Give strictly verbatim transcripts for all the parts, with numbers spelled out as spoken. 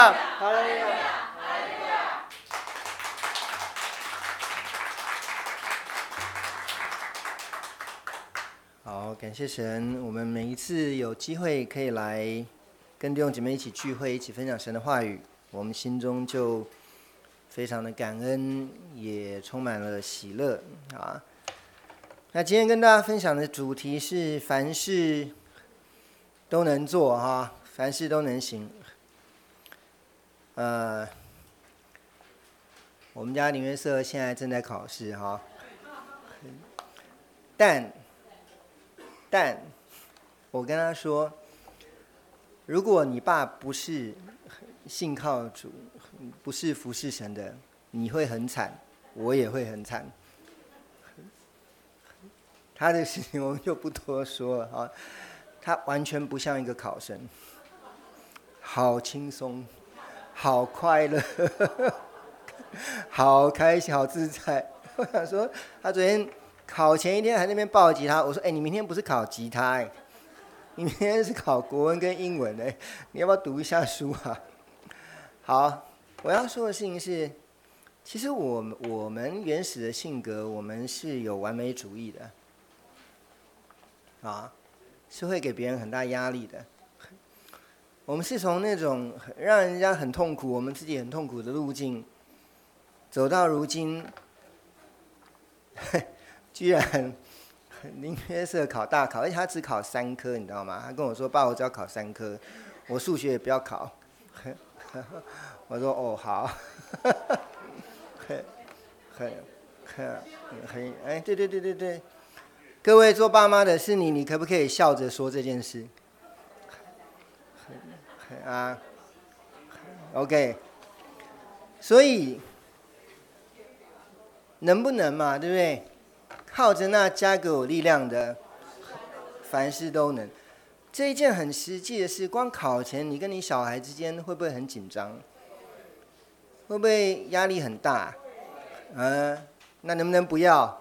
哈利路亚。好，感谢神，我们每一次有机会可以来跟弟兄姐妹一起聚会，一起分享神的话语，我们心中就非常的感恩，也充满了喜乐啊。那今天跟大家分享的主题是凡事都能做哈，凡事都能行。呃，我们家林约瑟现在正在考试哈，但但我跟他说，如果你爸不是信靠主，不是服侍神的，你会很惨，我也会很惨。他的事情我们就不多说了啊，他完全不像一个考生，好轻松，好快乐，好开心，好自在。我想说，他昨天考前一天还在那边抱吉他，我说：“哎、欸，你明天不是考吉他、欸，你明天是考国文跟英文哎、欸，你要不要读一下书啊？”好，我要说的事情是，其实我们我们原始的性格，我们是有完美主义的。啊，是会给别人很大压力的。我们是从那种让人家很痛苦，我们自己很痛苦的路径，走到如今，居然林约瑟考大考，而且他只考三科，你知道吗？他跟我说：“爸，我只要考三科，我数学也不要考。”我说：“哦，好。”很很很很哎，对对对对对。各位做爸妈的是你，你可不可以笑着说这件事？啊 ，OK。所以能不能嘛，对不对？靠着那加给我力量的，凡事都能。这一件很实际的事，光考前你跟你小孩之间会不会很紧张？会不会压力很大？嗯、呃，那能不能不要？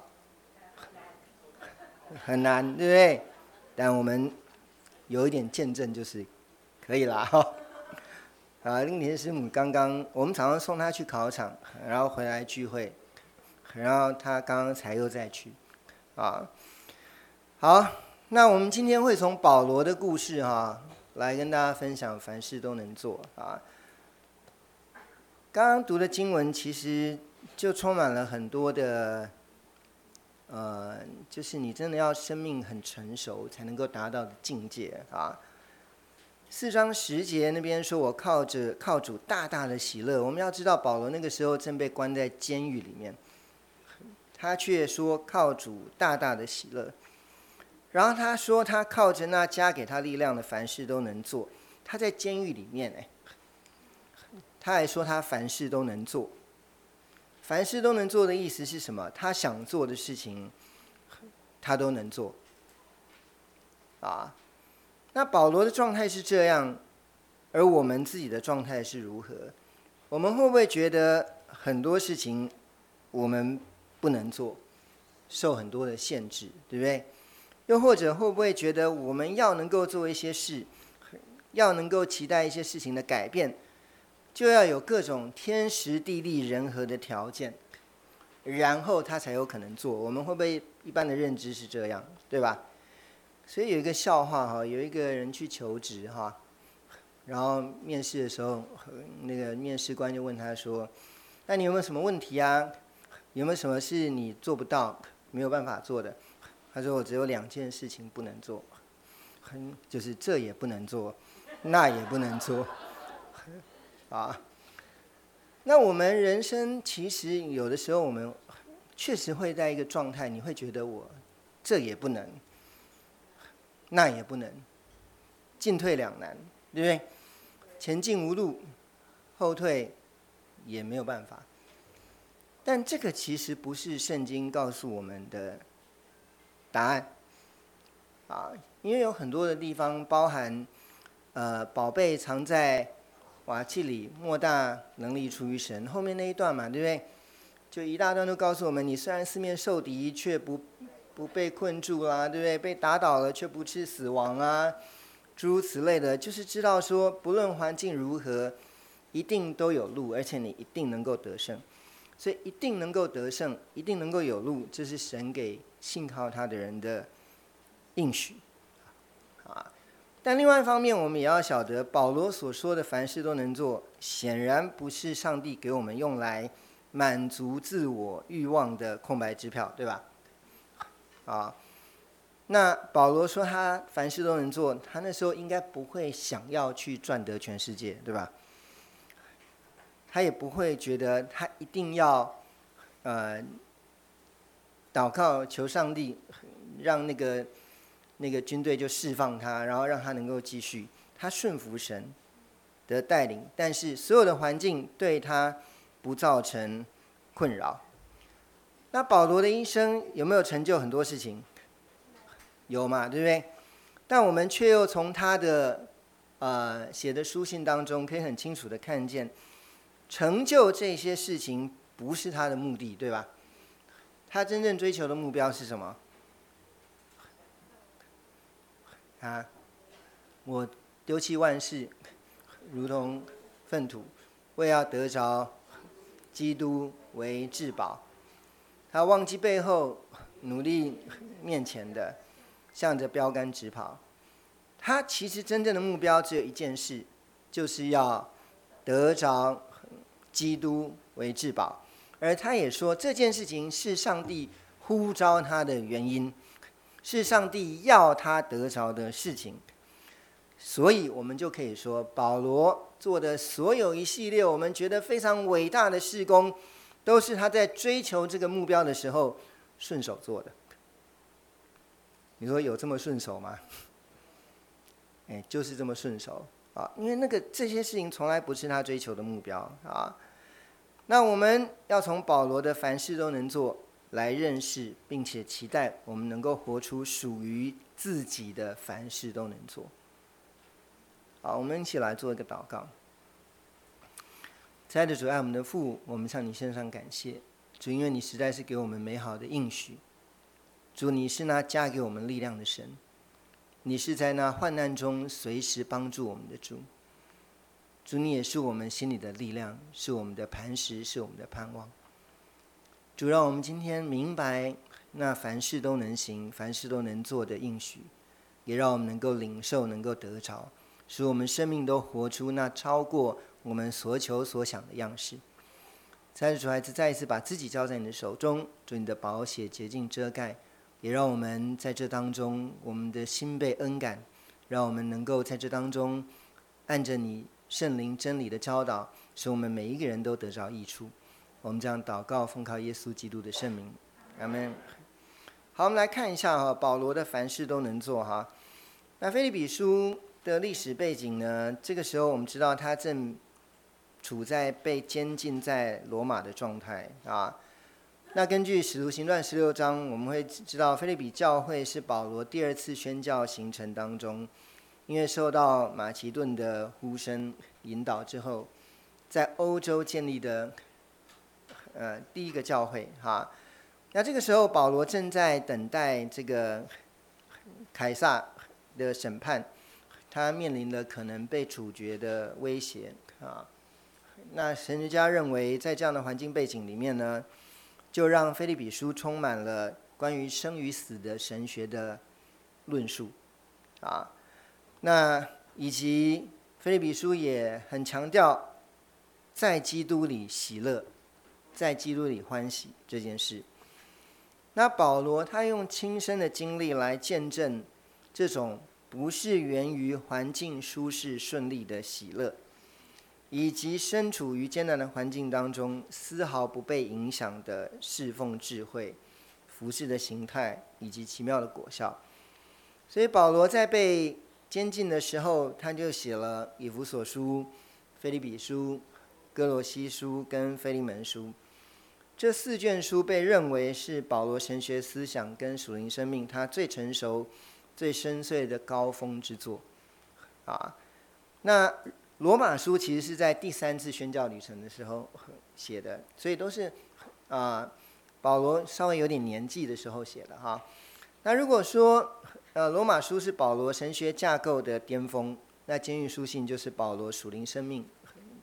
很难，对不对？但我们有一点见证就是可以啦哈。啊，林田师母刚刚，我们常常送她去考场，然后回来聚会，然后她刚刚才又再去，啊，好，那我们今天会从保罗的故事哈来跟大家分享，凡事都能做啊。刚刚读的经文其实就充满了很多的。呃，就是你真的要生命很成熟才能够达到的境界啊。四章十节那边说，我靠着靠主大大的喜乐。我们要知道，保罗那个时候正被关在监狱里面，他却说靠主大大的喜乐。然后他说，他靠着那加给他力量的，凡事都能做。他在监狱里面哎，他还说他凡事都能做。凡事都能做的意思是什么？他想做的事情，他都能做。啊，那保罗的状态是这样，而我们自己的状态是如何？我们会不会觉得很多事情我们不能做，受很多的限制，对不对？又或者会不会觉得我们要能够做一些事，要能够期待一些事情的改变？就要有各种天时地利人和的条件，然后他才有可能做。我们会不会一般的认知是这样，对吧？所以有一个笑话哈，有一个人去求职哈，然后面试的时候，那个面试官就问他说：“那你有没有什么问题啊？有没有什么是你做不到、没有办法做的？”他说：“我只有两件事情不能做，就是这也不能做，那也不能做。”啊，那我们人生其实有的时候，我们确实会在一个状态，你会觉得我这也不能，那也不能，进退两难，对不对？前进无路，后退也没有办法。但这个其实不是圣经告诉我们的答案啊，因为有很多的地方包含，呃，宝贝藏在瓦器里，莫大能力出于神。后面那一段嘛，对不对？就一大段都告诉我们，你虽然四面受敌，却不不被困住啦，对不对？被打倒了，却不致死亡啊，诸如此类的，就是知道说，不论环境如何， 一定都有路，而且你一定能够得胜。所以一定能够得胜，一定能够有路，这是神给信靠他的人的应许啊。但另外一方面，我们也要晓得，保罗所说的凡事都能做，显然不是上帝给我们用来满足自我欲望的空白支票，对吧？啊，那保罗说他凡事都能做，他那时候应该不会想要去赚得全世界，对吧？他也不会觉得他一定要呃祷告求上帝让那个那个军队就释放他，然后让他能够继续。他顺服神的带领，但是所有的环境对他不造成困扰。那保罗的一生有没有成就很多事情？有嘛，对不对？但我们却又从他的呃写的书信当中，可以很清楚的看见，成就这些事情不是他的目的，对吧？他真正追求的目标是什么？啊，我丢弃万事，如同粪土，为要得着基督为至宝。他忘记背后，努力面前的，向着标杆直跑。他其实真正的目标只有一件事，就是要得着基督为至宝。而他也说，这件事情是上帝呼召他的原因，是上帝要他得着的事情。所以我们就可以说，保罗做的所有一系列我们觉得非常伟大的事工，都是他在追求这个目标的时候顺手做的。你说有这么顺手吗？哎，就是这么顺手啊！因为那个这些事情从来不是他追求的目标啊。那我们要从保罗的凡事都能做来认识，并且期待我们能够活出属于自己的凡事都能做。好，我们一起来做一个祷告。亲爱的主，爱我们的父，我们向你献上感谢。主，因为你实在是给我们美好的应许。主，你是那加给我们力量的神，你是在那患难中随时帮助我们的主。主，你也是我们心里的力量，是我们的磐石，是我们的盼望。主，让我们今天明白那凡事都能行、凡事都能做的应许，也让我们能够领受，能够得着，使我们生命都活出那超过我们所求所想的样式。在主孩子再一次把自己交在你的手中，主，你的宝血洁净遮盖，也让我们在这当中，我们的心被恩感，让我们能够在这当中按着你圣灵真理的教导，使我们每一个人都得着益处。我们这样祷告，奉靠耶稣基督的圣名，阿们。好，我们来看一下哈，保罗的凡事都能做哈。那腓立比书的历史背景呢？这个时候我们知道他正处在被监禁在罗马的状态啊。那根据使徒行传十六章，我们会知道腓立比教会是保罗第二次宣教行程当中，因为受到马其顿的呼声引导之后，在欧洲建立的呃第一个教会哈。那这个时候保罗正在等待这个凯撒的审判，他面临了可能被处决的威胁啊。那神学家认为，在这样的环境背景里面呢，就让腓立比书充满了关于生与死的神学的论述啊。那以及腓立比书也很强调在基督里喜乐，在基督里欢喜这件事。那保罗他用亲身的经历来见证这种不是源于环境舒适顺利的喜乐，以及身处于艰难的环境当中丝毫不被影响的侍奉智慧、服事的形态以及奇妙的果效。所以保罗在被监禁的时候，他就写了以弗所书、腓立比书、哥罗西书跟腓利门书。这四卷书被认为是保罗神学思想跟属灵生命他最成熟、最深邃的高峰之作啊。那罗马书其实是在第三次宣教旅程的时候写的，所以都是啊保罗稍微有点年纪的时候写的哈。那如果说呃罗马书是保罗神学架构的巅峰，那监狱书信就是保罗属灵生命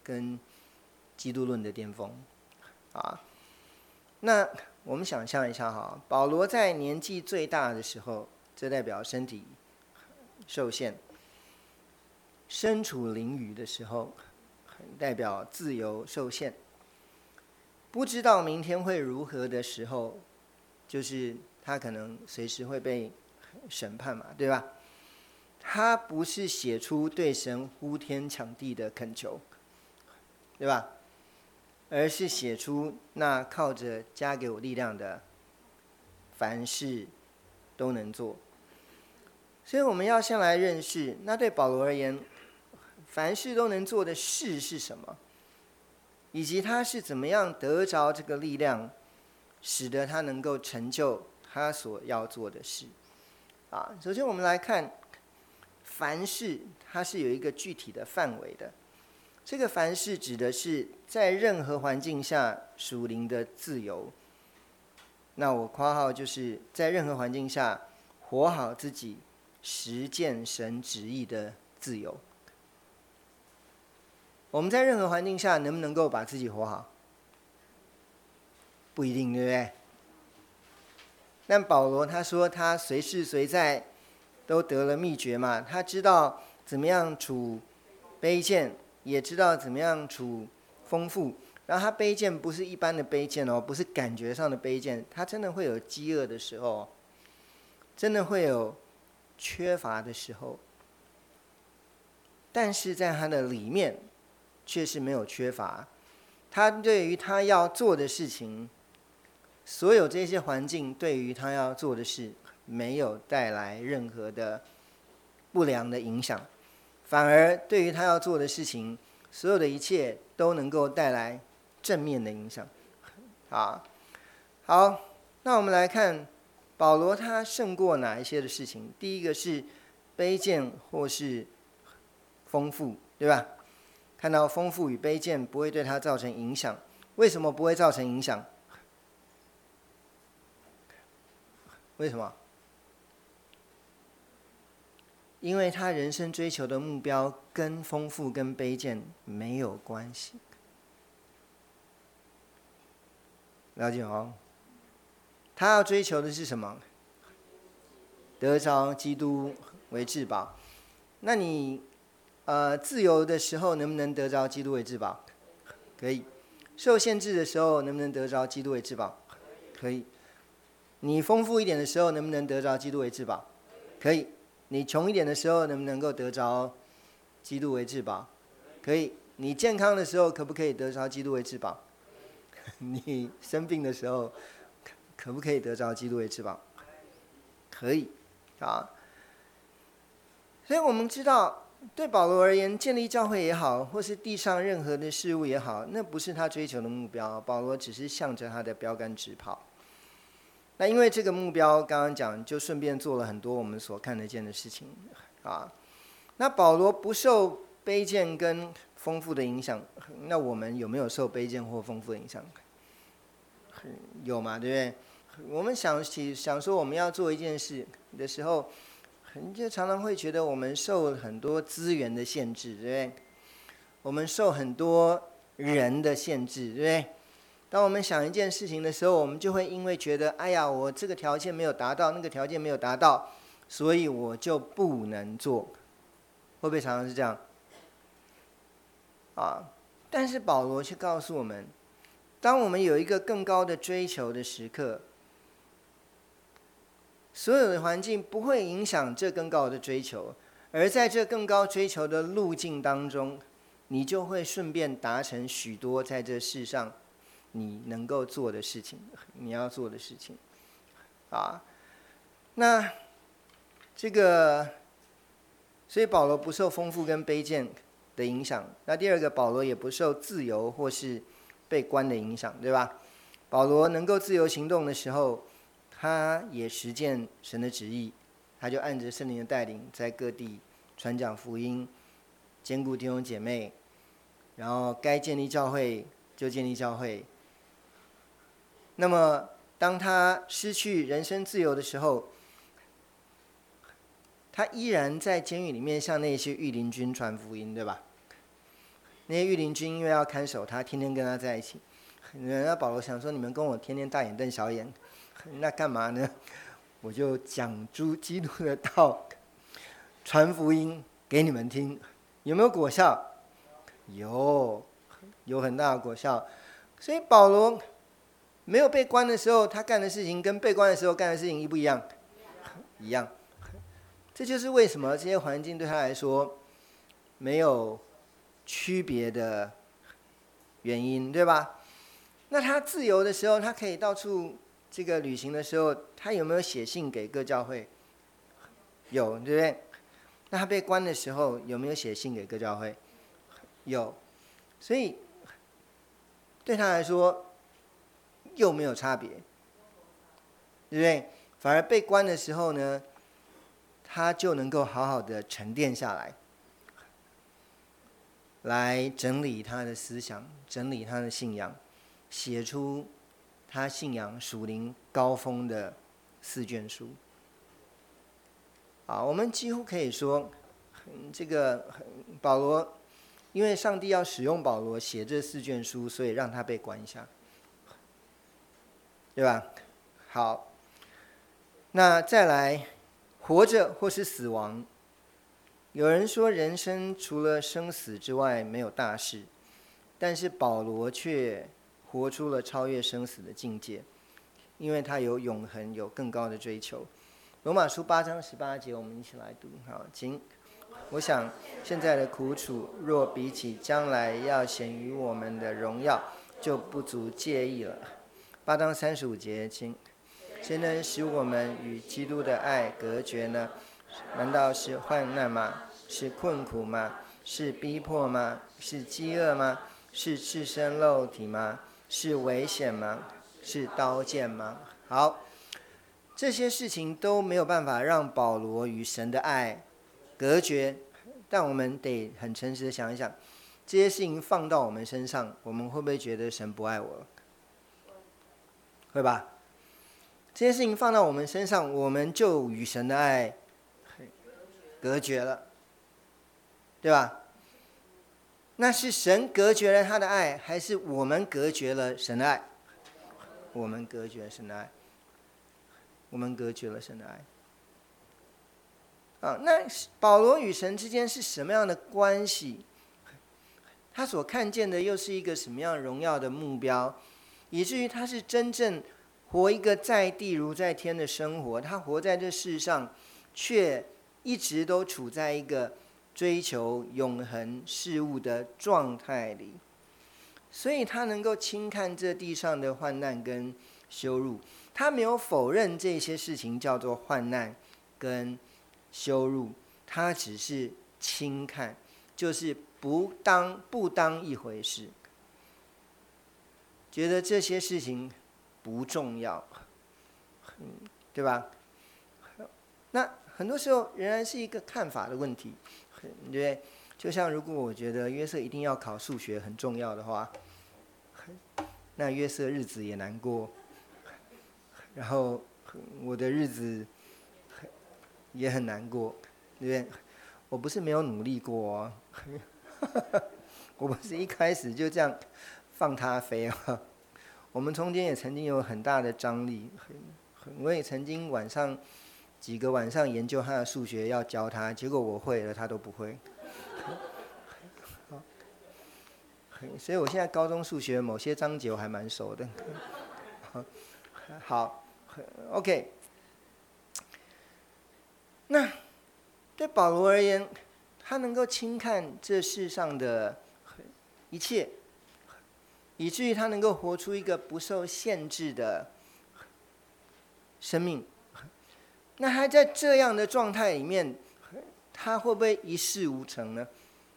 跟基督论的巅峰啊。那我们想象一下哈，保罗在年纪最大的时候，这代表身体受限；身处囹圄的时候，代表自由受限；不知道明天会如何的时候，就是他可能随时会被审判嘛，对吧？他不是写出对神呼天抢地的恳求，对吧？而是写出那靠着加给我力量的，凡事都能做。所以我们要先来认识，那对保罗而言，凡事都能做的事是什么，以及他是怎么样得着这个力量，使得他能够成就他所要做的事。啊，首先我们来看，凡事它是有一个具体的范围的。这个凡事指的是在任何环境下属灵的自由。那我括号就是在任何环境下活好自己，实践神旨意的自由。我们在任何环境下能不能够把自己活好？不一定，对不对？但保罗他说他随时随在都得了秘诀嘛，他知道怎么样处卑贱，也知道怎么样处丰富。然后他卑贱不是一般的卑贱哦，不是感觉上的卑贱，他真的会有饥饿的时候，真的会有缺乏的时候，但是在他的里面却是没有缺乏。他对于他要做的事情，所有这些环境对于他要做的事没有带来任何的不良的影响，反而对于他要做的事情，所有的一切都能够带来正面的影响。啊，好，那我们来看保罗他胜过哪一些的事情。第一个是卑贱或是丰富，对吧？看到丰富与卑贱不会对他造成影响。为什么不会造成影响？为什么？因为他人生追求的目标跟丰富跟卑贱没有关系。了解哦？他要追求的是什么？得着基督为至宝。那你呃自由的时候能不能得着基督为至宝？可以。受限制的时候能不能得着基督为至宝？可以。你丰富一点的时候能不能得着基督为至宝？可以。你穷一点的时候能不能够得着基督为至宝？可以。你健康的时候可不可以得着基督为至宝？你生病的时候可不可以得着基督为至宝？可以啊。所以我们知道，对保罗而言，建立教会也好，或是地上任何的事物也好，那不是他追求的目标。保罗只是向着他的标杆直跑。那因为这个目标，刚刚讲，就顺便做了很多我们所看得见的事情啊。那保罗不受卑贱跟丰富的影响，那我们有没有受卑贱或丰富的影响？有嘛，对不对？我们想起想说我们要做一件事的时候，就常常会觉得我们受很多资源的限制，对不对？我们受很多人的限制，对不对？当我们想一件事情的时候，我们就会因为觉得，哎呀，我这个条件没有达到，那个条件没有达到，所以我就不能做。会不会常常是这样？啊！但是保罗却告诉我们，当我们有一个更高的追求的时刻，所有的环境不会影响这更高的追求，而在这更高追求的路径当中，你就会顺便达成许多在这世上你能够做的事情，你要做的事情，啊，那这个，所以保罗不受丰富跟卑贱的影响。那第二个，保罗也不受自由或是被关的影响，对吧？保罗能够自由行动的时候，他也实践神的旨意，他就按着圣灵的带领，在各地传讲福音，兼顾弟兄姐妹，然后该建立教会就建立教会。那么当他失去人身自由的时候，他依然在监狱里面向那些御林军传福音，对吧？ 那些御林军因为要看守他，天天跟他在一起。那保罗想说，你们跟我天天大眼瞪小眼，那干嘛呢？我就讲诸基督的道，传福音给你们听，有没有果效？有，有很大的果效。所以保罗没有被关的时候，他干的事情跟被关的时候干的事情一不一样？一样。这就是为什么这些环境对他来说没有区别的原因，对吧？那他自由的时候，他可以到处这个旅行的时候，他有没有写信给各教会？有，对不对？那他被关的时候，有没有写信给各教会？有。所以对他来说又没有差别，对不对？反而被关的时候呢，他就能够好好的沉淀下来，来整理他的思想，整理他的信仰，写出他信仰属灵高峰的四卷书。啊，我们几乎可以说，这个保罗，因为上帝要使用保罗写这四卷书，所以让他被关一下，对吧？好，那再来，活着或是死亡。有人说人生除了生死之外没有大事，但是保罗却活出了超越生死的境界，因为他有永恒，有更高的追求。罗马书八章十八节，我们一起来读。好，请。我想现在的苦楚，若比起将来要显于我们的荣耀，就不足介意了。八章三十五节，请。谁能使我们与基督的爱隔绝呢？难道是患难吗？是困苦吗？是逼迫吗？是饥饿吗？是赤身露体吗？是危险吗？是刀剑吗？好，这些事情都没有办法让保罗与神的爱隔绝，但我们得很诚实的想一想，这些事情放到我们身上，我们会不会觉得神不爱我了？会吧？这些事情放到我们身上，我们就与神的爱隔绝了，对吧？那是神隔绝了他的爱，还是我们隔绝了神的爱？我们隔绝了神的爱，我们隔绝了神的爱。啊，那保罗与神之间是什么样的关系？他所看见的又是一个什么样荣耀的目标？以至于他是真正活一个在地如在天的生活，他活在这世上，却一直都处在一个追求永恒事物的状态里，所以他能够轻看这地上的患难跟羞辱，他没有否认这些事情叫做患难跟羞辱，他只是轻看，就是不当不当一回事，觉得这些事情不重要，对吧？那很多时候仍然是一个看法的问题，对不对？就像如果我觉得约瑟一定要考数学很重要的话，那约瑟日子也难过，然后我的日子也很难过，对不对？我不是没有努力过哦，我不是一开始就这样放他飞啊。我们中间也曾经有很大的张力，我也曾经晚上几个晚上研究他的数学要教他，结果我会了，他都不会。所以我现在高中数学某些章节我还蛮熟的。好 ，OK。那对保罗而言，他能够轻看这世上的一切，以至于他能够活出一个不受限制的生命。那他在这样的状态里面，他会不会一事无成呢？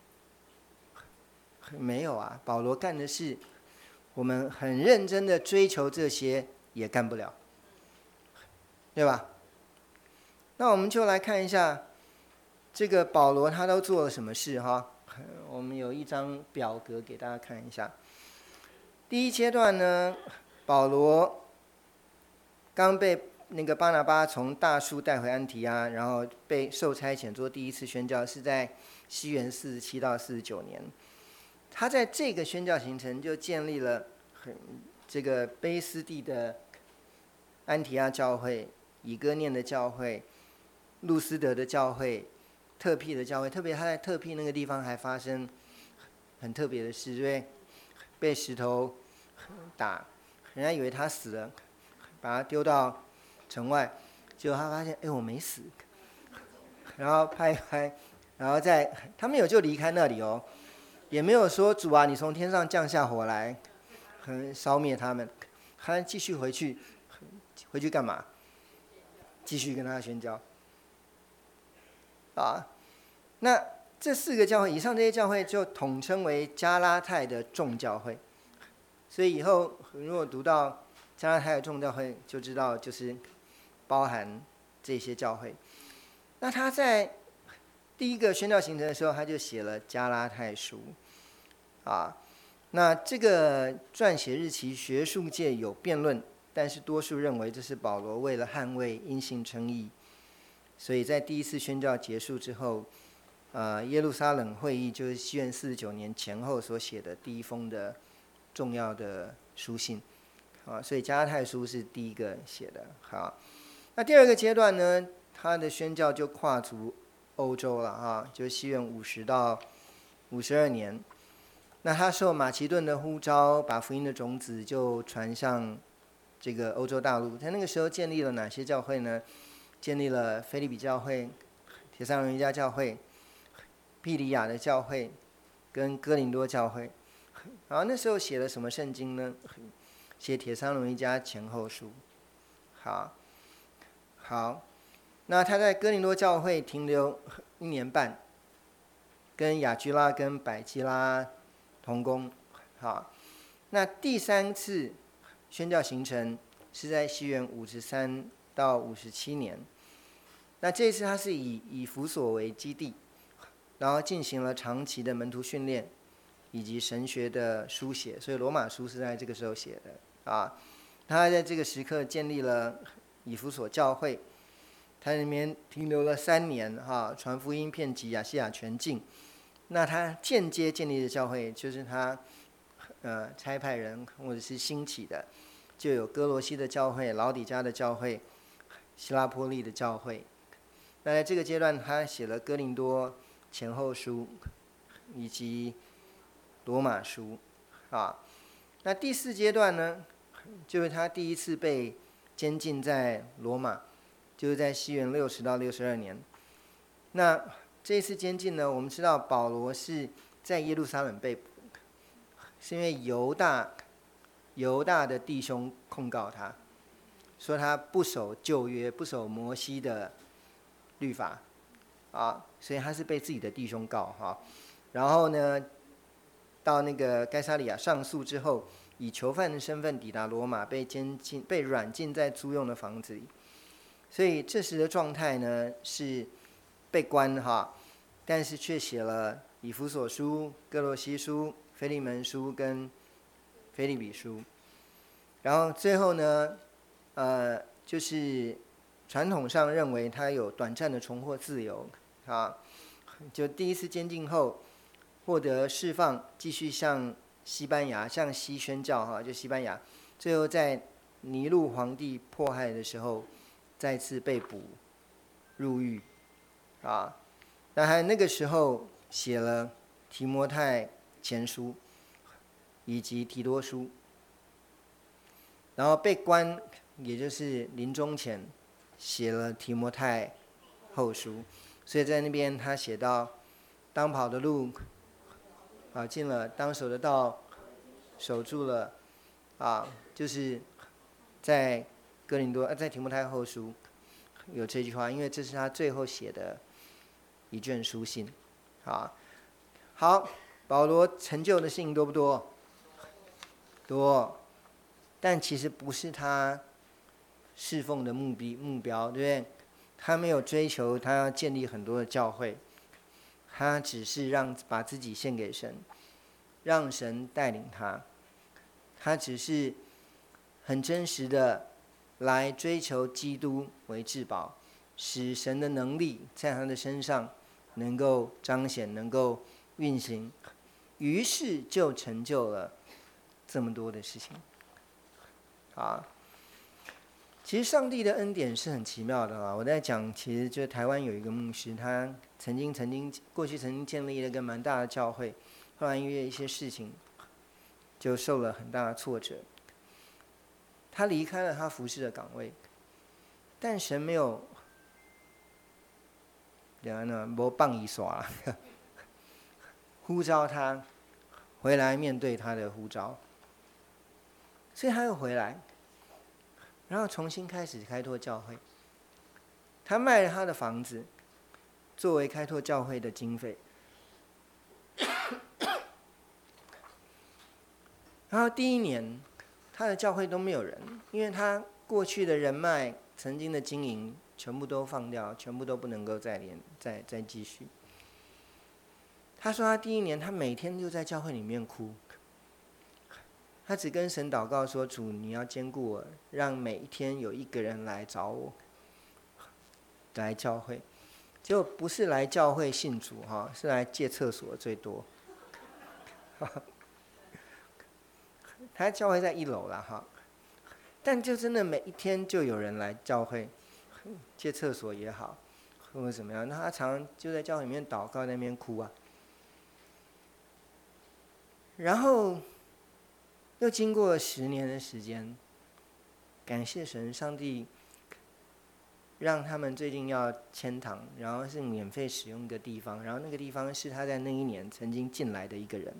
没有啊，保罗干的是我们很认真的追求这些也干不了，对吧？那我们就来看一下这个保罗他都做了什么事哈。我们有一张表格给大家看一下。第一阶段呢，保罗刚被那个巴拿巴从大数带回安提阿，然后被受差遣做第一次宣教，是在西元四十七到四十九年。 他在这个宣教行程就建立了很这个卑斯地的安提阿教会、以哥念的教会、路斯德的教会、特庇的教会。特别他在特庇那个地方还发生很特别的事，对不对？被石头打，人家以为他死了，把他丢到城外，结果他发现，哎，我没死。然后拍一拍，然后再他没有就离开那里哦，也没有说主啊，你从天上降下火来，烧灭他们，他继续回去，回去干嘛？继续跟他宣教。啊，那这四个教会，以上这些教会就统称为加拉太的众教会。所以以后如果读到加拉太的众教会，就知道就是包含这些教会。那他在第一个宣教行程的时候，他就写了加拉太书，啊，那这个撰写日期学术界有辩论，但是多数认为这是保罗为了捍卫因信称义，所以在第一次宣教结束之后，呃，耶路撒冷会议就是西元四十九年前后所写的第一封的重要的书信，啊，所以加拉太书是第一个写的。好，那第二个阶段呢？他的宣教就跨足欧洲了哈，就西元五十到五十二年。那他受马其顿的呼召，把福音的种子就传向这个欧洲大陆。他那个时候建立了哪些教会呢？建立了腓立比教会、帖撒罗尼迦教会、庇里亚的教会跟哥林多教会。然后那时候写了什么圣经呢？写帖撒罗尼迦前后书。好，好。那他在哥林多教会停留一年半，跟雅居拉跟百基拉同工。好，那第三次宣教行程是在西元五十三到五十七年。那这一次他是以以弗所为基地，然后进行了长期的门徒训练以及神学的书写，所以罗马书是在这个时候写的啊。他在这个时刻建立了以弗所教会。他那边停留了三年，哈，传福音遍及亚细亚全境。那他间接建立的教会，就是他呃差派人或者是兴起的，就有哥罗西的教会、老底嘉的教会、希拉波利的教会。那在这个阶段，他写了哥林多前后书以及罗马书，啊。那第四阶段呢，就是他第一次被监禁在罗马。就是在西元六十到六十二年，那这一次监禁呢，我们知道保罗是在耶路撒冷被捕，是因为犹大犹大的弟兄控告他，说他不守旧约，不守摩西的律法，啊，所以他是被自己的弟兄告哈。然后呢，到那个该撒利亚上诉之后，以囚犯的身份抵达罗马，被监禁，被软禁在租用的房子里。所以这时的状态呢是被关哈，但是却写了以弗所书、哥罗西书、腓利门书跟腓立比书。然后最后呢，呃，就是传统上认为他有短暂的重获自由啊，就第一次监禁后获得释放，继续向西班牙向西宣教哈，就西班牙，最后在尼禄皇帝迫害的时候。再次被捕入狱，啊，那还那个时候写了提摩太前书以及提多书，然后被关，也就是临终前写了提摩太后书，所以在那边他写到，当跑的路，啊，进了；当守的道，守住了，啊，就是在。哥林多在提摩太后书有这句话，因为这是他最后写的一卷书信，啊，好，保罗成就的事情多不多？多，但其实不是他侍奉的目的目标，对不对？他没有追求他要建立很多的教会，他只是让把自己献给神，让神带领他，他只是很真实的。来追求基督为至宝，使神的能力在他的身上能够彰显，能够运行， 于是就成就了这么多的事情。啊，其实上帝的恩典是很奇妙的啊！我在讲，其实就台湾有一个牧师，他曾经曾经过去曾经建立了一个蛮大的教会，后来因为一些事情，就受了很大的挫折。他离开了他服侍的岗位，但神没有，然后呢，没棒一耍，呼召他回来面对他的呼召，所以他又回来，然后重新开始开拓教会。他卖了他的房子，作为开拓教会的经费。然后第一年，他的教会都没有人，因为他过去的人脉、曾经的经营全部都放掉，全部都不能够再连、再再继续。他说他第一年，他每天就在教会里面哭。他只跟神祷告说：“主，你要兼顾我，让每一天有一个人来找我，来教会。结果不是来教会信主哈，是来借厕所最多。他教会在一楼啦哈，但就真的每一天就有人来教会借厕所也好，或者怎么样，那他常常就在教会里面祷告，在那边哭啊。然后又经过了十年的时间，感谢神，上帝让他们最近要迁堂，然后是免费使用一个地方，然后那个地方是他在那一年曾经进来的一个人，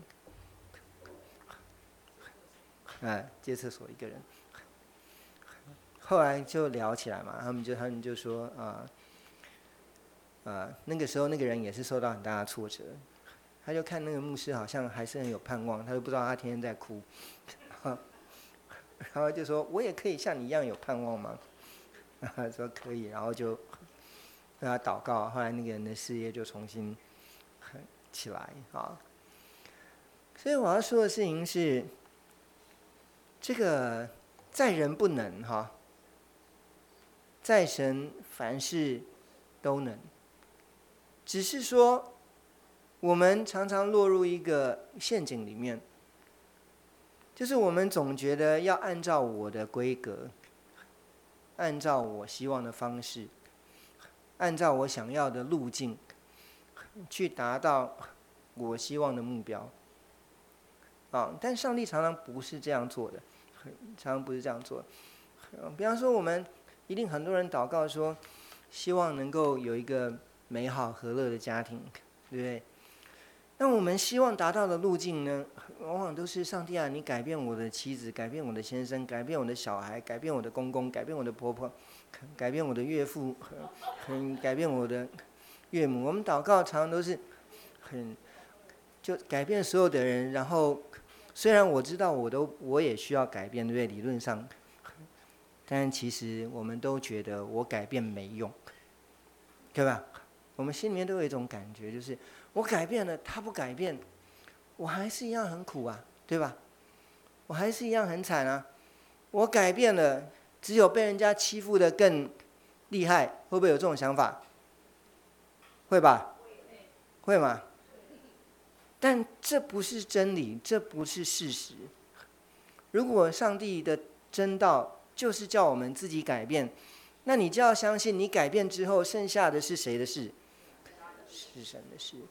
啊，借厕所一个人。后来就聊起来嘛，他们就他们就说啊，啊，那个时候那个人也是受到很大的挫折。他就看那个牧师好像还是很有盼望，他就不知道他天天在哭，然后就说：“我也可以像你一样有盼望吗？”他说可以，然后就跟他祷告，后来那个人的事业就重新起来啊。所以我要说的事情是，这个在人不能哈，在神凡事都能，只是说。我们常常落入一个陷阱里面，就是我们总觉得要按照我的规格，按照我希望的方式，按照我想要的路径，去达到我希望的目标。啊，但上帝常常不是这样做的，常常不是这样做的。比方说，我们一定很多人祷告说，希望能够有一个美好和乐的家庭，对不对？那我们希望达到的路径呢，往往都是上帝啊，你改变我的妻子，改变我的先生，改变我的小孩，改变我的公公，改变我的婆婆，改变我的岳父，很改变我的岳母。我们祷告常常都是很就改变所有的人，然后虽然我知道我都我也需要改变，对不对？理论上，但其实我们都觉得我改变没用，对吧？我们心里面都有一种感觉，就是我改变了，他不改变，我还是一样很苦啊，对吧？我还是一样很惨啊。我改变了，只有被人家欺负得更厉害，会不会有这种想法？会吧？会吗？但这不是真理，这不是事实。如果上帝的真道就是叫我们自己改变，那你就要相信，你改变之后，剩下的是谁的事？是神的事，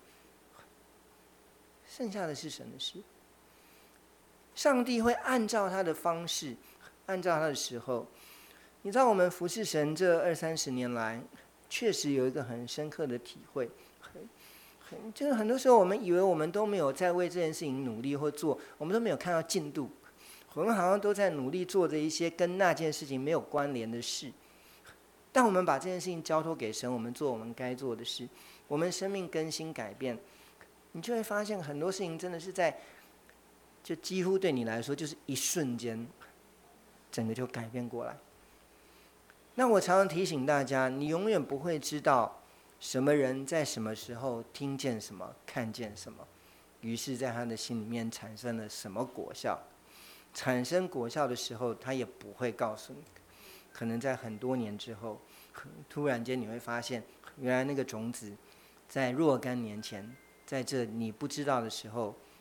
剩下的是神的事。上帝会按照他的方式，按照他的时候。你知道我们服侍神这二三十年来，确实有一个很深刻的体会，就是很多时候我们以为我们都没有在为这件事情努力或做，我们都没有看到进度，我们好像都在努力做着一些跟那件事情没有关联的事。但我们把这件事情交托给神，我们做我们该做的事，我们生命更新改变，你就会发现很多事情真的是在，就几乎对你来说就是一瞬间，整个就改变过来。那我常常提醒大家，你永远不会知道什么人在什么时候听见什么、看见什么，于是在他的心里面产生了什么果效。产生果效的时候，他也不会告诉你。可能在很多年之后，突然间你会发现，原来那个种子在若干年前，在这你不知道的时候，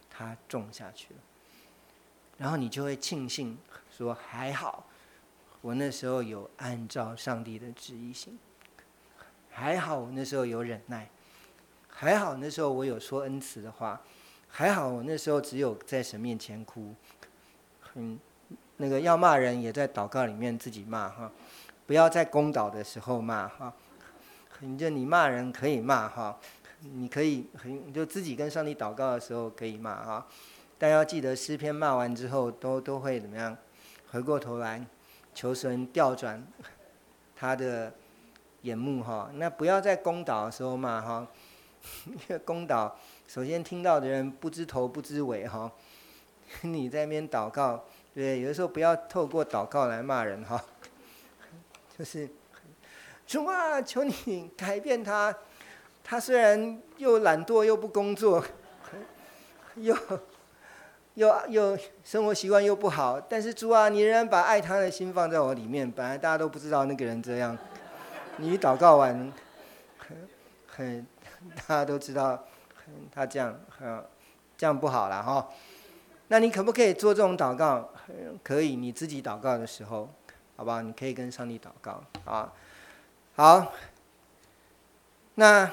它种下去了。然后你就会庆幸说，还好我那时候有按照上帝的旨意行，还好我那时候有忍耐，还好那时候我有说恩慈的话，还好我那时候只有在神面前哭。嗯，那个要骂人也在祷告里面自己骂哈，不要在公祷的时候骂哈。你就你骂人可以骂哈，你可以你就自己跟上帝祷告的时候可以骂哈，但要记得诗篇骂完之后都都会怎么样？回过头来求神调转他的眼目哈。那不要在公祷的时候骂哈，因为公祷首先听到的人不知头不知尾哈。你在那边祷告，对，有的时候不要透过祷告来骂人哈，就是主啊，求你改变他，他虽然又懒惰又不工作，又又又生活习惯又不好，但是主啊，你仍然把爱他的心放在我里面。本来大家都不知道那个人这样，你祷告完，很大家都知道他这样，这样不好了哈。那你可不可以做这种祷告？可以，你自己祷告的时候，好不好？你可以跟上帝祷告啊。好，那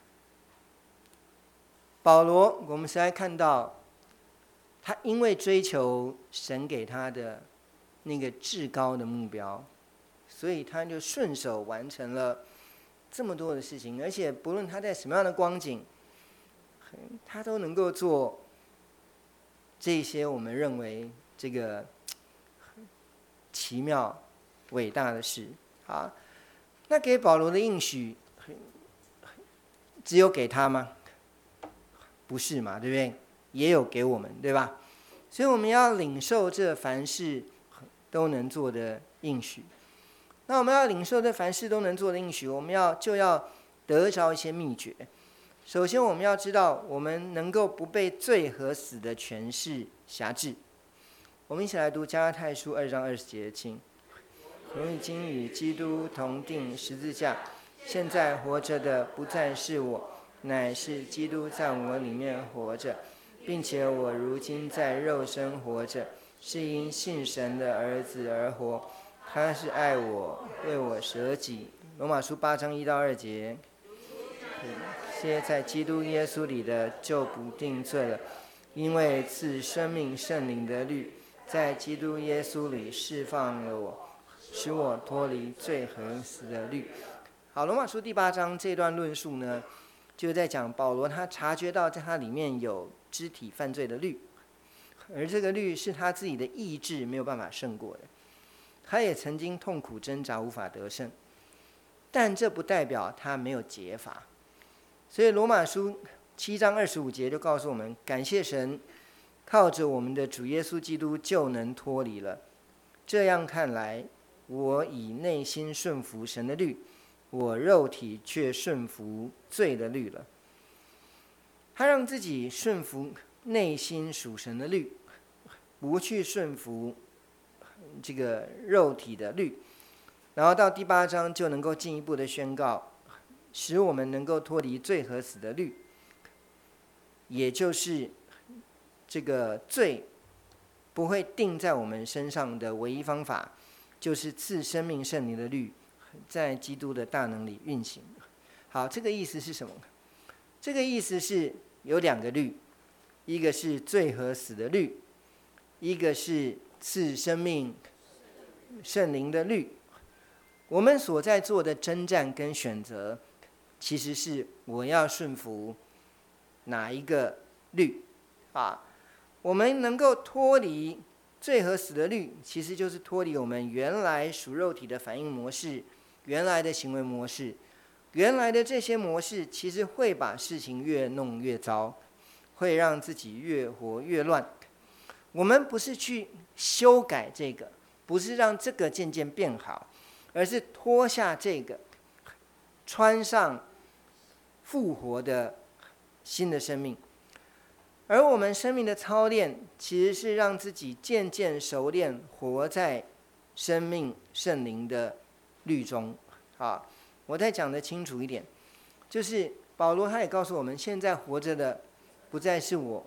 保罗，我们实在看到，他因为追求神给他的那个至高的目标，所以他就顺手完成了这么多的事情，而且不论他在什么样的光景，他都能够做这些我们认为这个奇妙伟大的事啊。那给保罗的应许只有给他吗？不是嘛，对不对？也有给我们，对吧？所以我们要领受这凡事都能做的应许。那我们要领受这凡事都能做的应许，我们要就要得着一些秘诀。首先我们要知道，我们能够不被罪和死的权势辖制。我们一起来读加拉太书二章二十节的经。我已经与基督同定十字架，现在活着的不再是我，乃是基督在我里面活着，并且我如今在肉身活着，是因信神的儿子而活。他是爱我，为我舍己。罗马书八章一到二节。些在基督耶稣里的就不定罪了，因为赐生命圣灵的律在基督耶稣里释放了我，使我脱离罪和死的律。好，罗马书第八章这段论述呢，就在讲保罗他察觉到在他里面有肢体犯罪的律，而这个律是他自己的意志没有办法胜过的。他也曾经痛苦挣扎无法得胜，但这不代表他没有解法。所以罗马书七章二十五节就告诉我们，感谢神，靠着我们的主耶稣基督就能脱离了。这样看来，我以内心顺服神的律，我肉体却顺服罪的律了。他让自己顺服内心属神的律，不去顺服这个肉体的律。然后到第八章就能够进一步的宣告，使我们能够脱离罪和死的律，也就是这个罪不会定在我们身上的唯一方法，就是赐生命圣灵的律在基督的大能里运行。好，这个意思是什么？这个意思是有两个律，一个是罪和死的律，一个是赐生命圣灵的律。我们所在做的征战跟选择，其实是我要顺服哪一个律啊？我们能够脱离罪和死的律，其实就是脱离我们原来属肉体的反应模式，原来的行为模式，原来的这些模式，其实会把事情越弄越糟，会让自己越活越乱。我们不是去修改这个，不是让这个渐渐变好，而是脱下这个，穿上复活的新的生命。而我们生命的操练，其实是让自己渐渐熟练活在生命圣灵的律中。啊，我再讲得清楚一点，就是保罗他也告诉我们，现在活着的不再是我，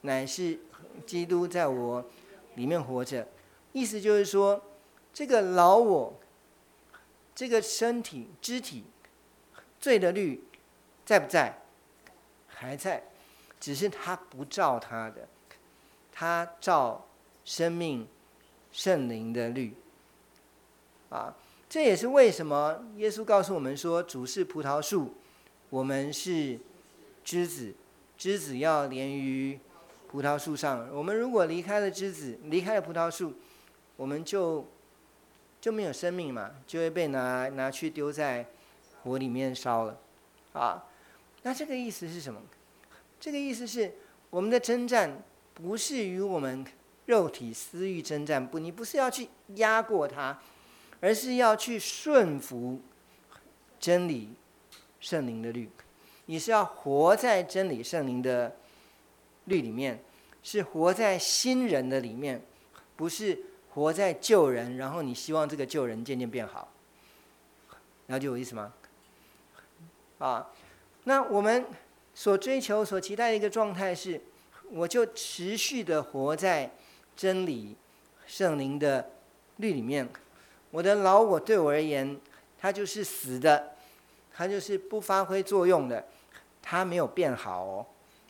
乃是基督在我里面活着。意思就是说，这个老我，这个身体肢体罪的律在不在？还在，只是他不照他的，他照生命圣灵的律啊。这也是为什么耶稣告诉我们说，主是葡萄树，我们是枝子，枝子要连于葡萄树上。我们如果离开了枝子，离开了葡萄树，我们就就没有生命嘛，就会被拿拿去丢在火里面烧了啊。那这个意思是什么？这个意思是我们的征战不是与我们肉体私欲征战，不，你不是要去压过它，而是要去顺服真理圣灵的律。你是要活在真理圣灵的律里面，是活在新人的里面，不是活在旧人，然后你希望这个旧人渐渐变好。了解我意思吗？啊，那我们所追求、所期待的一个状态是，我就持续的活在真理圣灵的律里面。我的老我对我而言，它就是死的，它就是不发挥作用的，它没有变好哦。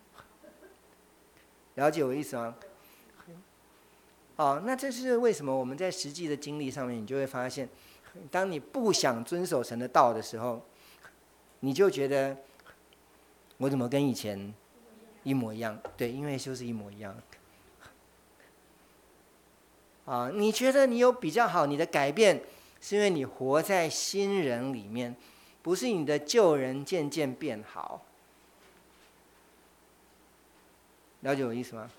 了解我意思吗？哦，那这是为什么我们在实际的经历上面，你就会发现，当你不想遵守神的道的时候，你就觉得我怎么跟以前一模一样？对，因为就是一模一样。啊，你觉得你有比较好，你的改变是因为你活在新人里面，不是你的旧人渐渐变好。了解我意思吗？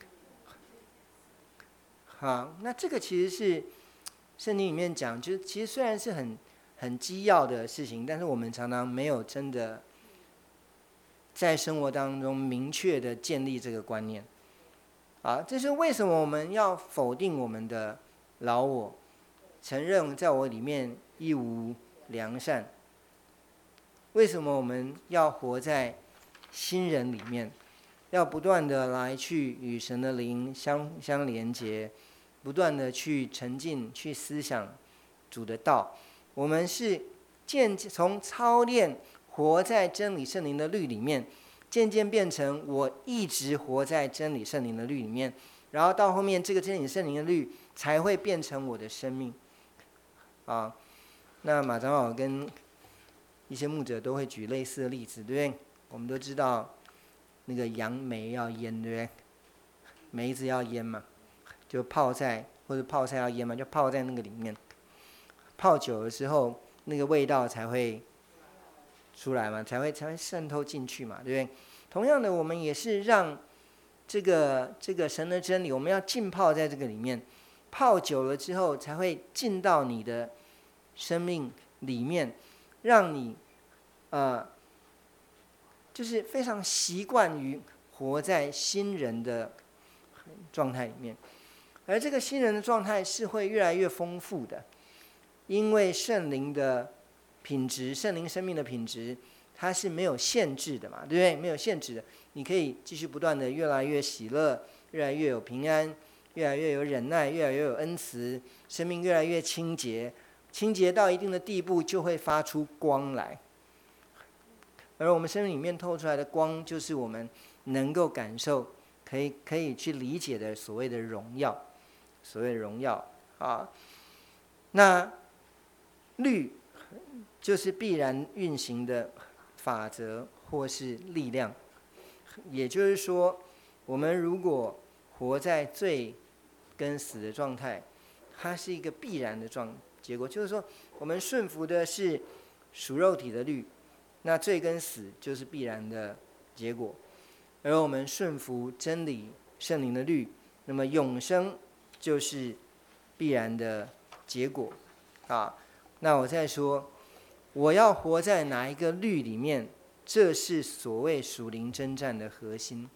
好，那这个其实是圣经里面讲，就是其实虽然是很很基要的事情，但是我们常常没有真的在生活当中明确的建立这个观念。啊，这是为什么我们要否定我们的老我，承认在我里面一无良善？为什么我们要活在新人里面，要不断的来去与神的灵相相连接，不断的去沉浸、去思想主的道？我们是渐从操练活在真理圣灵的律里面，渐渐变成我一直活在真理圣灵的律里面，然后到后面这个真理圣灵的律才会变成我的生命。啊，那马长老跟一些牧者都会举类似的例子，对不对？我们都知道那个杨梅要腌，对不对？梅子要腌嘛，就泡在或者泡菜要腌嘛，就泡在那个里面，泡久了之后，那个味道才会出来嘛，才会才会渗透进去嘛，对不对？同样的，我们也是让这个这个神的真理，我们要浸泡在这个里面，泡久了之后，才会进到你的生命里面，让你呃，就是非常习惯于活在新人的状态里面，而这个新人的状态是会越来越丰富的，因为圣灵的品质，圣灵生命的品质，它是没有限制的嘛，对不对？没有限制的，你可以继续不断的越来越喜乐，越来越有平安，越来越有忍耐，越来越有恩慈，生命越来越清洁，清洁到一定的地步就会发出光来。而我们生命里面透出来的光，就是我们能够感受、可以可以去理解的所谓的荣耀，所谓的荣耀啊。那律就是必然运行的法则或是力量，也就是说，我们如果活在罪跟死的状态，它是一个必然的状结果，就是说，我们顺服的是属肉体的律，那罪跟死就是必然的结果；而我们顺服真理圣灵的律，那么永生就是必然的结果啊。那我再说，我要活在哪一个律里面，这是所谓属灵征战的核心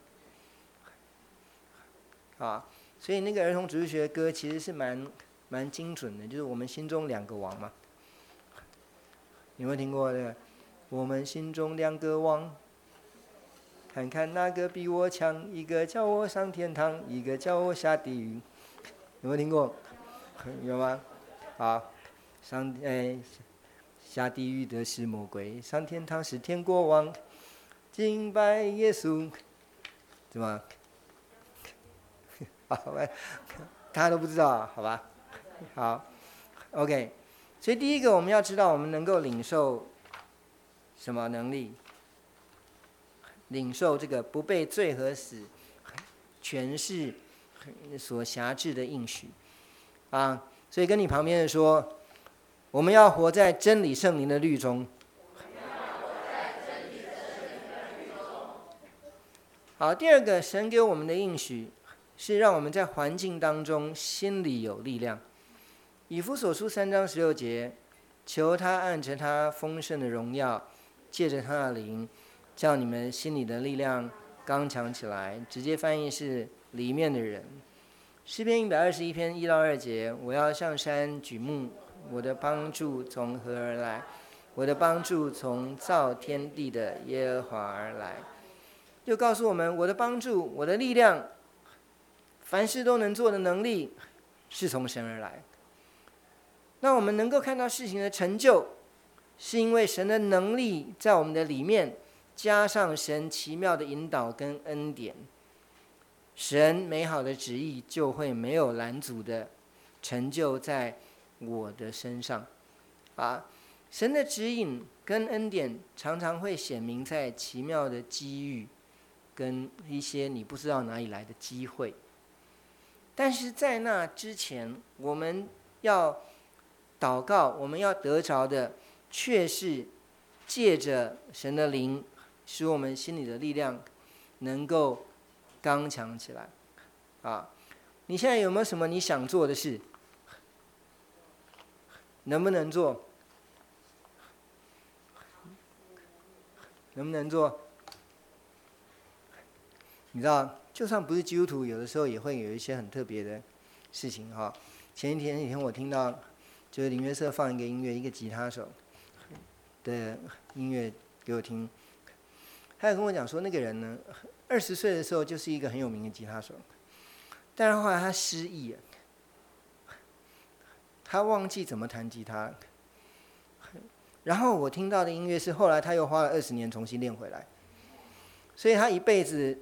啊。所以那个儿童主日学的歌其实是蛮蛮精准的，就是我们心中两个王嘛。有没有听过这个？我们心中两个王， 看看哪个比我强，一个叫我上天堂，一个叫我下地狱。有没有听过？有吗？好，上哎下地狱的是魔鬼，上天堂是天国王，敬拜耶稣，怎么？好，大家都不知道，好吧？好 ，OK。所以第一个我们要知道，我们能够领受什么能力？领受这个不被罪和死权势所辖制的应许啊！所以跟你旁边的说，我们要活在真理圣灵的律中。好，第二个，神给我们的应许是让我们在环境当中心里有力量。以弗所书三章十六节，求他按着他丰盛的荣耀，借着他的灵，叫你们心里的力量刚强起来。直接翻译是里面的人。诗篇一百二十一篇一到二节，我要上山举目，我的帮助从何而来？我的帮助从造天地的耶和华而来。就告诉我们，我的帮助，我的力量，凡事都能做的能力，是从神而来。那我们能够看到事情的成就，是因为神的能力在我们的里面，加上神奇妙的引导跟恩典，神美好的旨意就会没有拦阻的成就在我的身上啊！神的指引跟恩典常常会显明在奇妙的机遇跟一些你不知道哪里来的机会，但是在那之前，我们要祷告，我们要得着的却是借着神的灵，使我们心里的力量能够刚强起来啊！你现在有没有什么你想做的事？能不能做？能不能做？你知道，就算不是基督徒，有的时候也会有一些很特别的事情哈。前一天前几天我听到，就是灵乐社放一个音乐，一个吉他手的音乐给我听，他有跟我讲说，那个人呢，二十岁的时候就是一个很有名的吉他手，但是后来他失忆了，他忘记怎么弹吉他。然后我听到的音乐是，后来他又花了二十年重新练回来，所以他一辈子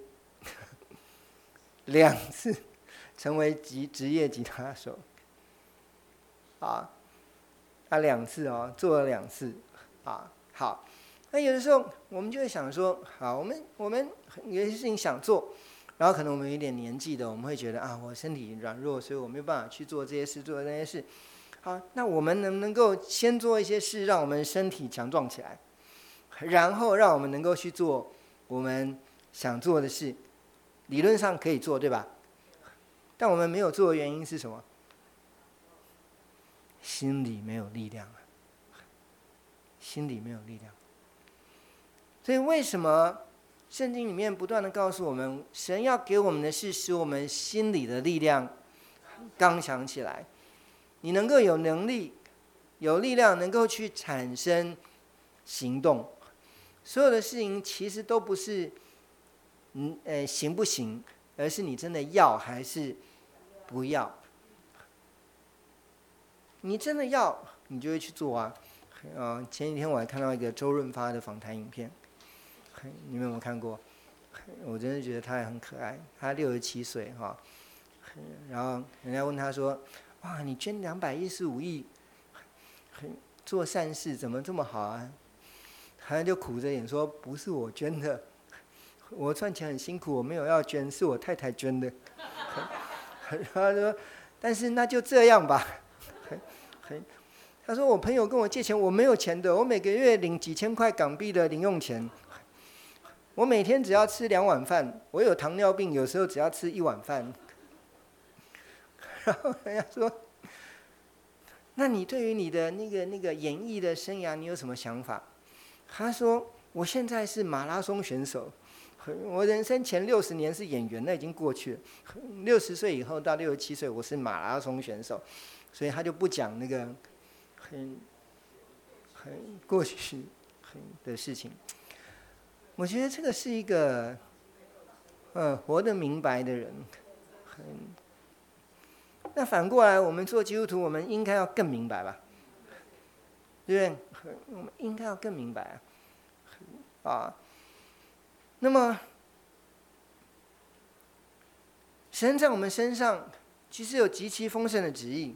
两次成为职职业吉他手，啊，他两次哦，做了两次，啊，好，那有的时候我们就会想说，好，我们我们有些事情想做，然后可能我们有一点年纪的，我们会觉得啊，我身体软弱，所以我没有办法去做这些事，做那些事。好，那我们能不能够先做一些事，让我们身体强壮起来，然后让我们能够去做我们想做的事？理论上可以做，对吧？但我们没有做的原因是什么？心里没有力量啊，心里没有力量。所以为什么圣经里面不断的告诉我们，神要给我们的是使我们心里的力量刚强起来，你能够有能力、有力量，能够去产生行动。所有的事情其实都不是，嗯，呃，行不行，而是你真的要还是不要。你真的要，你就会去做啊。呃，前几天我还看到一个周润发的访谈影片，你们有没有看过？我真的觉得他也很可爱。他六十七岁哈，然后人家问他说：“哇，你捐两百一十五亿，做善事怎么这么好啊？”他就苦着脸说：“不是我捐的，我赚钱很辛苦，我没有要捐，是我太太捐的。”然后他说：“但是那就这样吧。”他说：“我朋友跟我借钱，我没有钱的，我每个月领几千块港币的零用钱，我每天只要吃两碗饭，我有糖尿病，有时候只要吃一碗饭。”然后人家说：“那你对于你的那个那个演艺的生涯，你有什么想法？”他说：“我现在是马拉松选手，我人生前六十年是演员，那已经过去了。六十岁以后到六十七岁，我是马拉松选手。”所以他就不讲那个很很过去很的事情。 我觉得这个是一个，呃，活得明白的人。那反过来，我们做基督徒，我们应该要更明白吧？对不对？我们应该要更明白啊！啊，那么神在我们身上其实有极其丰盛的旨意，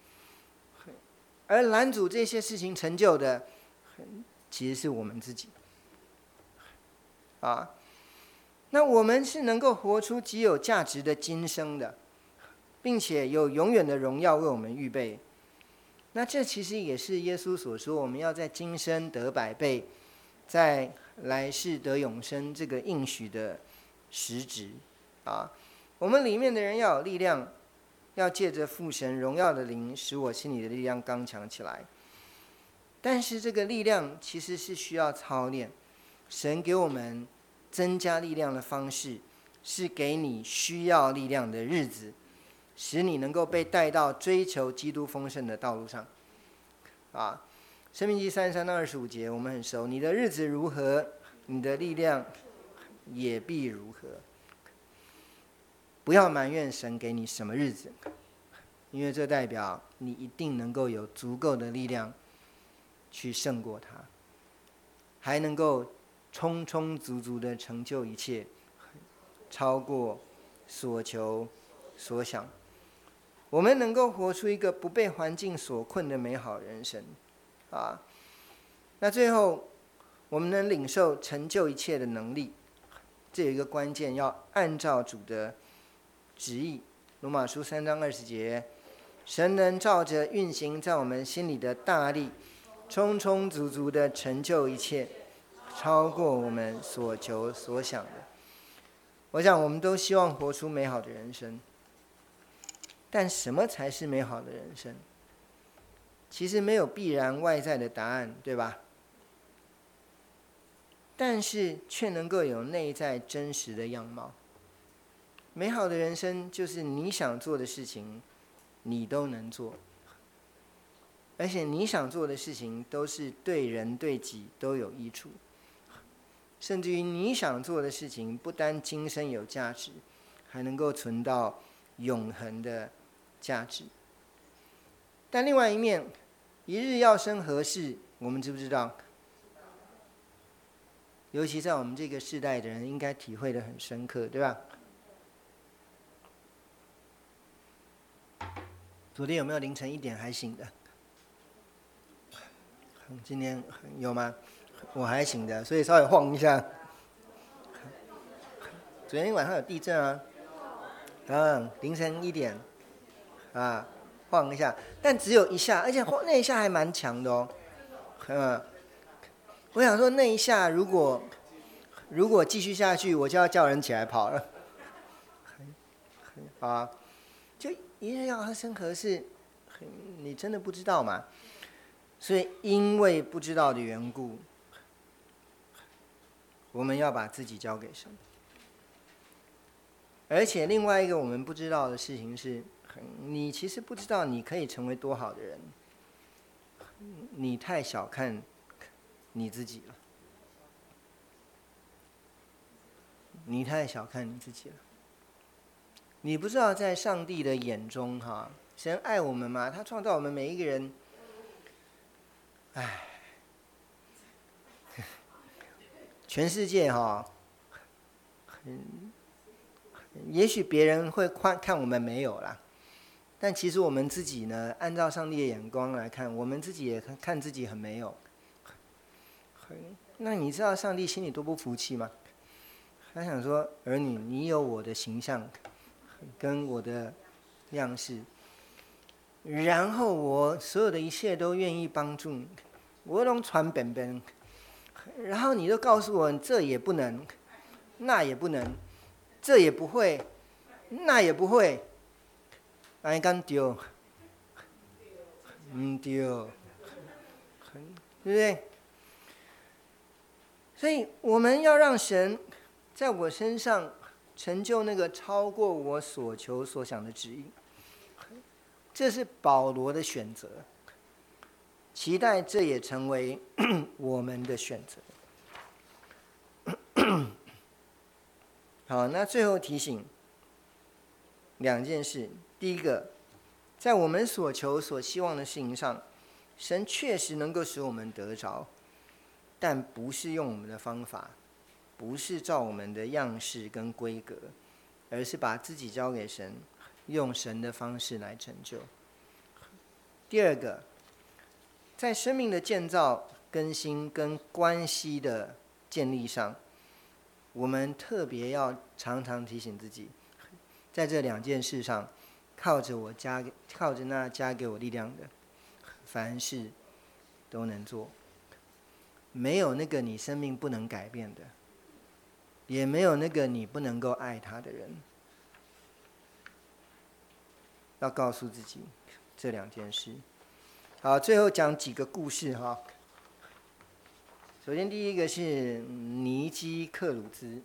而拦阻这些事情成就的，其实是我们自己。啊，那我们是能够活出极有价值的今生的，并且有永远的荣耀为我们预备。那这其实也是耶稣所说，我们要在今生得百倍，在来世得永生这个应许的实质啊。我们里面的人要有力量，要借着父神荣耀的灵，使我心里的力量刚强起来。但是这个力量其实是需要操练。神给我们增加力量的方式，是给你需要力量的日子，使你能够被带到追求基督丰盛的道路上。啊，申命记三十三到二十五节我们很熟，你的日子如何，你的力量也必如何。不要埋怨神给你什么日子，因为这代表你一定能够有足够的力量去胜过它，还能够充充足足的成就一切，超过所求所想。我们能够活出一个不被环境所困的美好人生啊！那最后我们能领受成就一切的能力，这有一个关键，要按照主的旨意。罗马书三章二十节，神能照着运行在我们心里的大力，充充足足的成就一切，超过我们所求所想的。我想我们都希望活出美好的人生，但什么才是美好的人生？其实没有必然外在的答案，对吧？但是却能够有内在真实的样貌。美好的人生就是你想做的事情你都能做，而且你想做的事情都是对人对己都有益处，甚至于你想做的事情不单今生有价值，还能够存到永恒的价值。但另外一面，一日要生何事，我们知不知道？尤其在我们这个世代的人应该体会得很深刻，对吧？昨天有没有凌晨一点还醒的？今天有吗？我还醒的，所以稍微晃一下。昨天晚上有地震啊，嗯，凌晨一点，啊，晃一下，但只有一下，而且那一下还蛮强的哦。嗯，我想说那一下如果如果继续下去，我就要叫人起来跑了。啊，就一日要生何事，你真的不知道吗？所以因为不知道的缘故，我们要把自己交给神。而且另外一个我们不知道的事情是，你其实不知道你可以成为多好的人，你太小看你自己了，你太小看你自己了。你不知道在上帝的眼中，哈，神爱我们嘛，他创造我们每一个人，唉，全世界哈，也许别人会看我们没有啦，但其实我们自己呢，按照上帝的眼光来看，我们自己也看自己很没有。那你知道上帝心里多不服气吗？他想说，儿女，你有我的形象跟我的样式，然后我所有的一切都愿意帮助你，我都传本本，然后你都告诉我这也不能，那也不能，这也不会，那也不会，哎，敢丢？唔丢，对不对？所以我们要让神在我身上成就那个超过我所求所想的旨意，这是保罗的选择，期待这也成为我们的选择。 好，那最后提醒两件事。第一个，在我们所求所希望的事情上，神确实能够使我们得着，但不是用我们的方法，不是照我们的样式跟规格，而是把自己交给神，用神的方式来成就。第二个，在生命的建造、更新跟关系的建立上，我们特别要常常提醒自己，在这两件事上，靠着我加靠着那加给我力量的，凡事都能做。没有那个你生命不能改变的，也没有那个你不能够爱他的人。要告诉自己这两件事。好，最后讲几个故事哈。首先第一个是尼基克鲁兹，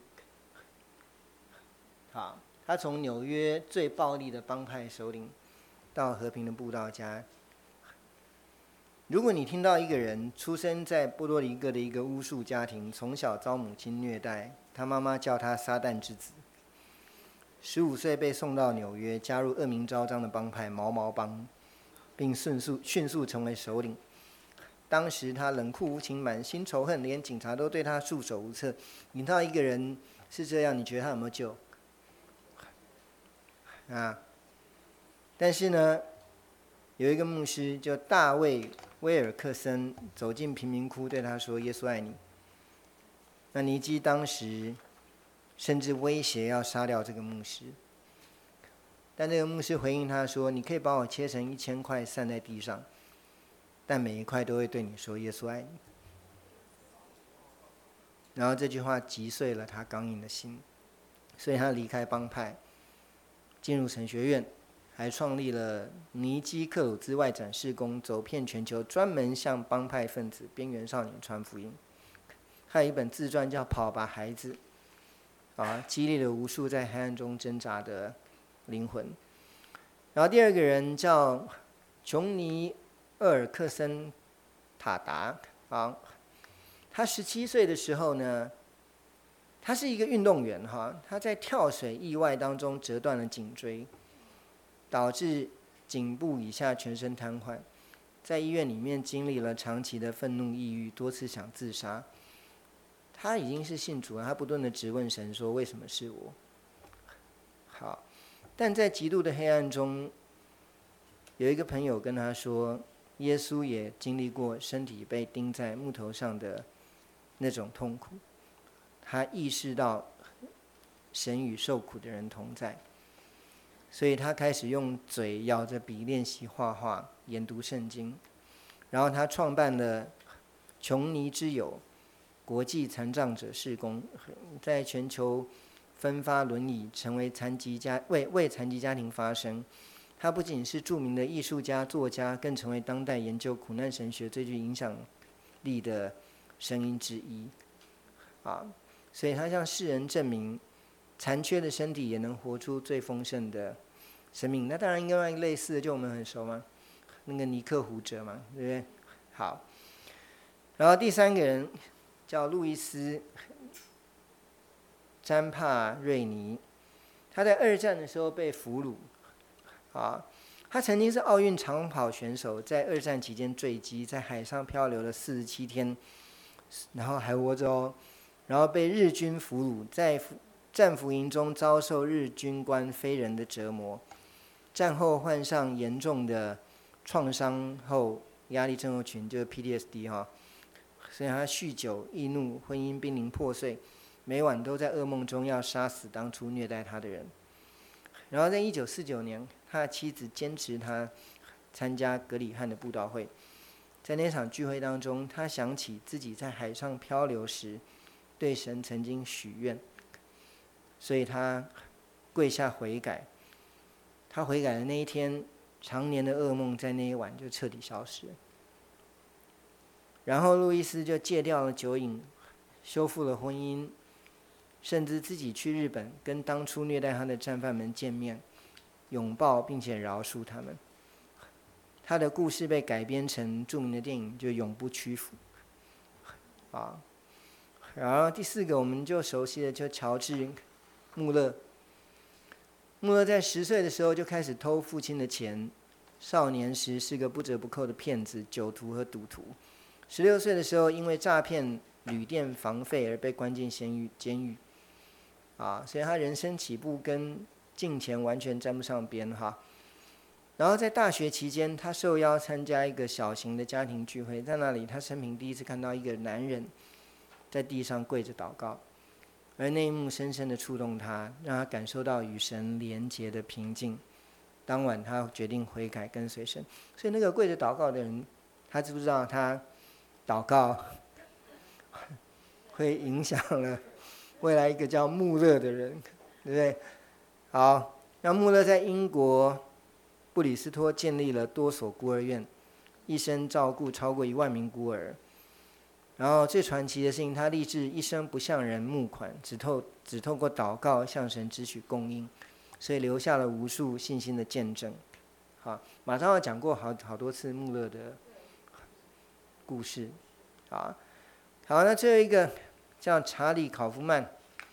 好，他从纽约最暴力的帮派首领到和平的布道家。如果你听到一个人出生在波多黎各的一个巫术家庭，从小遭母亲虐待，他妈妈叫他撒旦之子，十五岁被送到纽约，加入恶名昭彰的帮派毛毛帮，并迅速迅速成为首领。当时他冷酷无情，满心仇恨，连警察都对他束手无策。你听到一个人是这样，你觉得他有没有救？啊！但是呢，有一个牧师叫大卫·威尔克森走进贫民窟，对他说：“耶稣爱你。”那尼基当时甚至威胁要杀掉这个牧师，但这个牧师回应他说：“你可以把我切成一千块散在地上，但每一块都会对你说耶稣爱你。”然后这句话击碎了他刚硬的心，所以他离开帮派，进入神学院，还创立了尼基克鲁兹外展事工，走遍全球，专门向帮派分子、边缘少年传福音。还有一本自传叫《跑吧，孩子》，啊，激励了无数在黑暗中挣扎的灵魂。然后第二个人叫琼尼·厄尔克森塔达，啊，他十七岁的时候呢，他是一个运动员哈，他在跳水意外当中折断了颈椎，导致颈部以下全身瘫痪，在医院里面经历了长期的愤怒、抑郁，多次想自杀。他已经是信主了，他不断的质问神说：“为什么是我？”好，但在极度的黑暗中，有一个朋友跟他说，耶稣也经历过身体被钉在木头上的那种痛苦。他意识到神与受苦的人同在，所以他开始用嘴咬着笔练习画画、研读圣经。然后他创办了琼尼之友国际残障者事工，在全球分发轮椅，成为残疾家为为残疾家庭发声。他不仅是著名的艺术家、作家，更成为当代研究苦难神学最具影响力的声音之一。啊，所以他向世人证明，残缺的身体也能活出最丰盛的生命。那当然，另外一个类似的，就我们很熟嘛，那个尼克胡哲嘛，对不对？好，然后第三个人叫路易斯·詹帕瑞尼，他在二战的时候被俘虏，啊，他曾经是奥运长跑选手，在二战期间坠机，在海上漂流了四十七天，然后还活着哦，然后被日军俘虏，在战俘营中遭受日军官非人的折磨，战后患上严重的创伤后压力症候群，就是 P T S D 哈。所以他酗酒、易怒，婚姻濒临破碎，每晚都在噩梦中要杀死当初虐待他的人。然后在一九四九年，他的妻子坚持他参加格里汉的布道会，在那场聚会当中，他想起自己在海上漂流时对神曾经许愿，所以他跪下悔改。他悔改的那一天，常年的噩梦在那一晚就彻底消失了。然后路易斯就戒掉了酒瘾，修复了婚姻，甚至自己去日本跟当初虐待他的战犯们见面，拥抱并且饶恕他们。他的故事被改编成著名的电影，就《永不屈服》啊。然后第四个我们就熟悉的就乔治穆勒。穆勒在十岁的时候就开始偷父亲的钱，少年时是个不折不扣的骗子、酒徒和赌徒。十六岁的时候，因为诈骗旅店房费而被关进监狱。监狱啊，所以他人生起步跟金钱完全沾不上边哈。然后在大学期间，他受邀参加一个小型的家庭聚会，在那里他生平第一次看到一个男人在地上跪着祷告，而那一幕深深的触动他，让他感受到与神连结的平静。当晚他决定悔改跟随神。所以那个跪着祷告的人，他知不知道他祷告会影响了未来一个叫穆勒的人，对不对？好，那穆勒在英国布里斯托建立了多所孤儿院，一生照顾超过一万名孤儿。然后最传奇的事情，他立志一生不向人募款，只透只透过祷告向神支取供应，所以留下了无数信心的见证。好，马上要讲过好好多次穆勒的故事。好，好，那最后一个叫查理·考夫曼，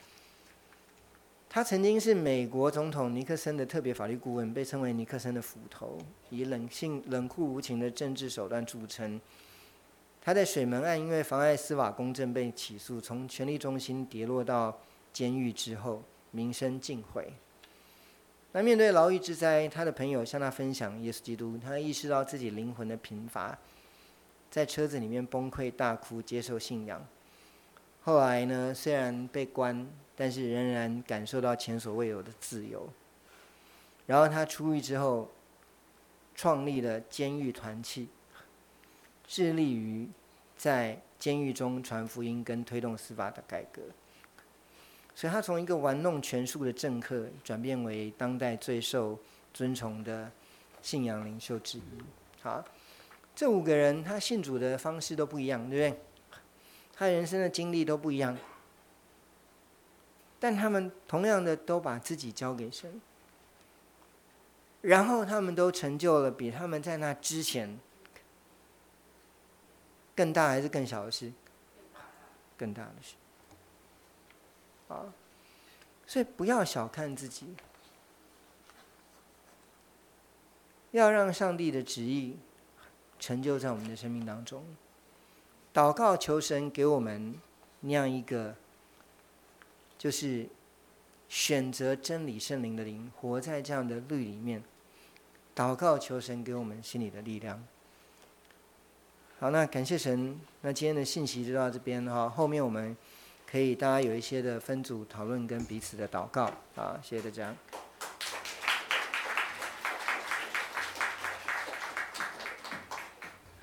他曾经是美国总统尼克森的特别法律顾问，被称为尼克森的斧头，以冷性、冷酷无情的政治手段著称。他在水门案因为妨碍司法公正被起诉，从权力中心跌落到监狱之后，名声尽毁。那面对牢狱之灾，他的朋友向他分享耶稣基督，他意识到自己灵魂的贫乏，在车子里面崩溃大哭，接受信仰。后来呢，虽然被关，但是仍然感受到前所未有的自由。然后他出狱之后，创立了监狱团契，致力于在监狱中传福音跟推动司法的改革。所以他从一个玩弄权术的政客，转变为当代最受尊崇的信仰领袖之一。好，这五个人他信主的方式都不一样，对不对？他人生的经历都不一样，但他们同样的都把自己交给神，然后他们都成就了比他们在那之前更大还是更小的事？更大的事。啊，所以不要小看自己，要让上帝的旨意成就在我们的生命当中。祷告求神给我们那样一个，就是选择真理圣灵的灵，活在这样的律里面。祷告求神给我们心里的力量。好，那感谢神。那今天的信息就到这边哈，后面我们可以大家有一些的分组讨论跟彼此的祷告啊，谢谢大家。